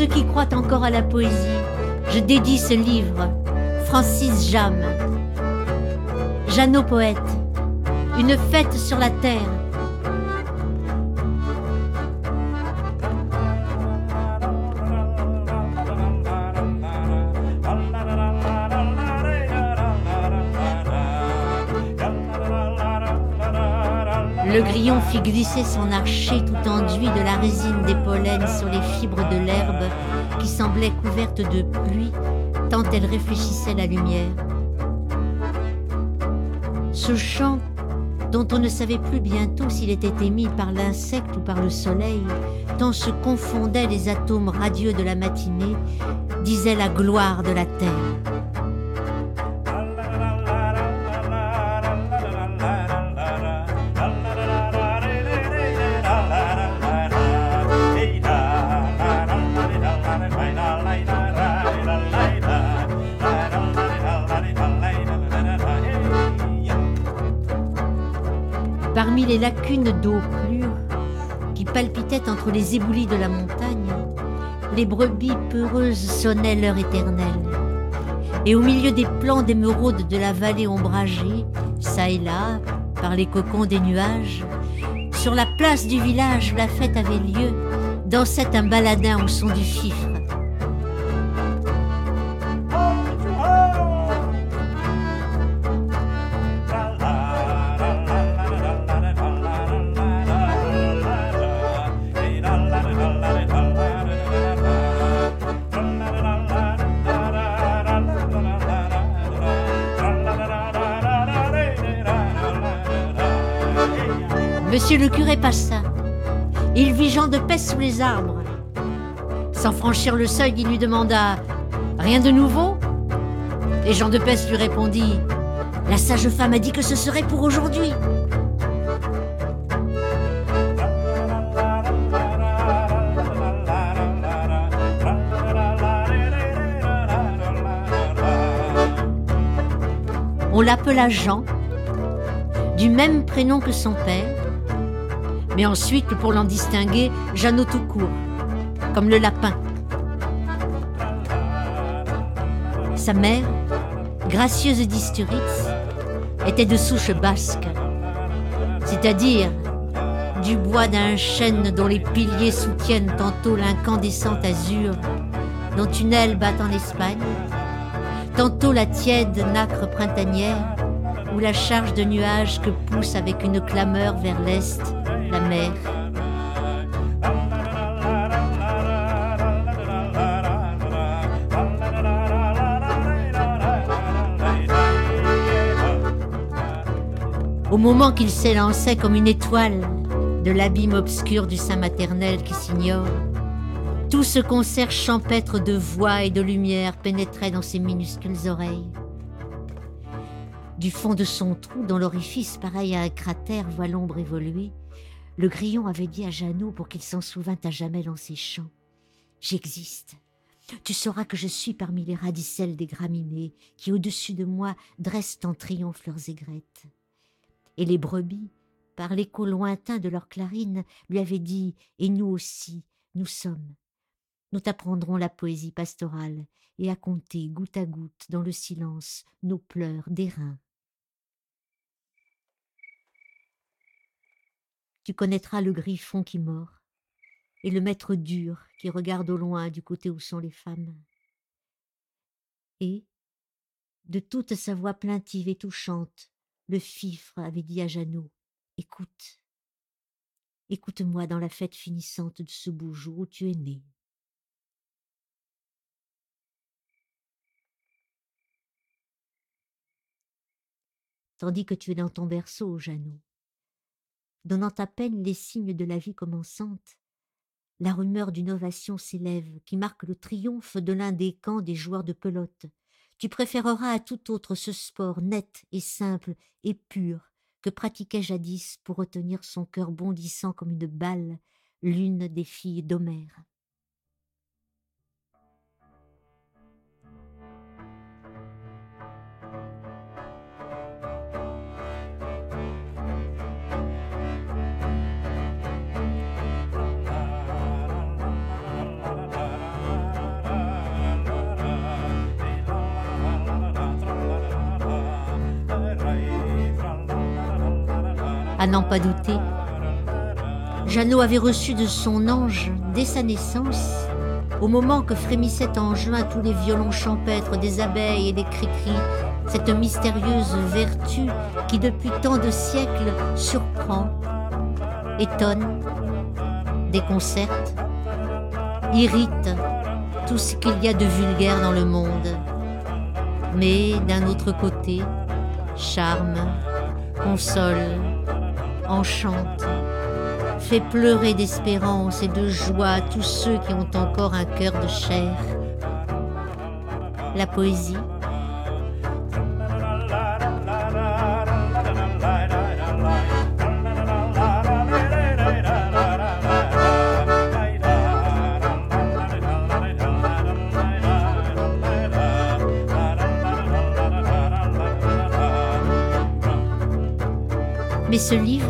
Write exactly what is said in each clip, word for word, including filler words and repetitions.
ceux qui croient encore à la poésie, je dédie ce livre, Francis Jammes. Jeannot poète, une fête sur la terre. Le grillon fit glisser son archet tout enduit de la résine des pollens sur les fibres de l'herbe qui semblaient couvertes de pluie tant elle réfléchissait la lumière. Ce chant, dont on ne savait plus bientôt s'il était émis par l'insecte ou par le soleil, tant se confondaient les atomes radieux de la matinée, disait la gloire de la terre. Parmi les lacunes d'eau pure qui palpitaient entre les éboulis de la montagne, les brebis peureuses sonnaient l'heure éternelle. Et au milieu des plants d'émeraude de la vallée ombragée, çà et là, par les cocons des nuages, sur la place du village où la fête avait lieu, dansait un baladin au son du fifre. Monsieur le curé passa. Il vit Jean de Pest sous les arbres. Sans franchir le seuil, il lui demanda « Rien de nouveau ?» Et Jean de Pest lui répondit « La sage femme a dit que ce serait pour aujourd'hui. » On l'appela Jean, du même prénom que son père, mais ensuite, pour l'en distinguer, Jeannot tout court, comme le lapin. Sa mère, gracieuse d'Isturitz, était de souche basque, c'est-à-dire du bois d'un chêne dont les piliers soutiennent tantôt l'incandescent azur dont une aile bat en Espagne, tantôt la tiède nacre printanière ou la charge de nuages que pousse avec une clameur vers l'est la mer. Au moment qu'il s'élançait comme une étoile de l'abîme obscur du sein maternel qui s'ignore, tout ce concert champêtre de voix et de lumière pénétrait dans ses minuscules oreilles. Du fond de son trou, dont l'orifice, pareil à un cratère, voit l'ombre évoluer, le grillon avait dit à Jeannot pour qu'il s'en souvînt à jamais dans ses chants. « J'existe. Tu sauras que je suis parmi les radicelles des graminées qui, au-dessus de moi, dressent en triomphe leurs aigrettes. » Et les brebis, par l'écho lointain de leurs clarines, lui avaient dit « Et nous aussi, nous sommes. Nous t'apprendrons la poésie pastorale et à compter goutte à goutte dans le silence nos pleurs d'airain. Tu connaîtras le griffon qui mord et le maître dur qui regarde au loin du côté où sont les femmes. » Et, de toute sa voix plaintive et touchante, le fifre avait dit à Jeannot « Écoute, écoute-moi dans la fête finissante de ce beau jour où tu es né. » Tandis que tu es dans ton berceau, Jeannot, donnant à peine les signes de la vie commençante, la rumeur d'une ovation s'élève qui marque le triomphe de l'un des camps des joueurs de pelote. Tu préféreras à tout autre ce sport net et simple et pur que pratiquait jadis pour retenir son cœur bondissant comme une balle l'une des filles d'Homère. à n'en pas douter. Jeannot avait reçu de son ange, dès sa naissance, au moment que frémissaient en juin tous les violons champêtres des abeilles et des cris-cris, cette mystérieuse vertu qui depuis tant de siècles surprend, étonne, déconcerte, irrite tout ce qu'il y a de vulgaire dans le monde, mais d'un autre côté, charme, console, enchante, fait pleurer d'espérance et de joie tous ceux qui ont encore un cœur de chair. La poésie, mais ce livre,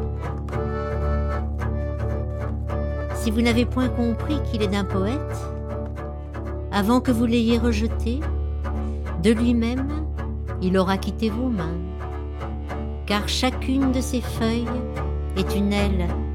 si vous n'avez point compris qu'il est d'un poète, avant que vous l'ayez rejeté, de lui-même, il aura quitté vos mains, car chacune de ces feuilles est une aile